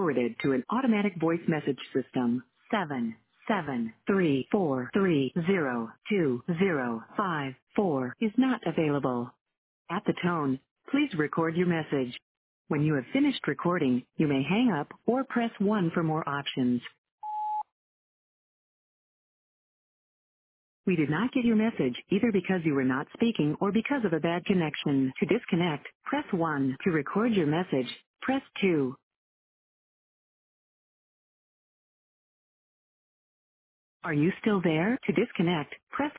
forwarded to an automatic voice message system. 773430205 is not available. At the tone, please record your message. When you have finished recording, you may hang up or press 1 for more options. We did not get your message either because you were not speaking or because of a bad connection. To disconnect, press 1. To record your message, press 2. Are you still there? To disconnect, press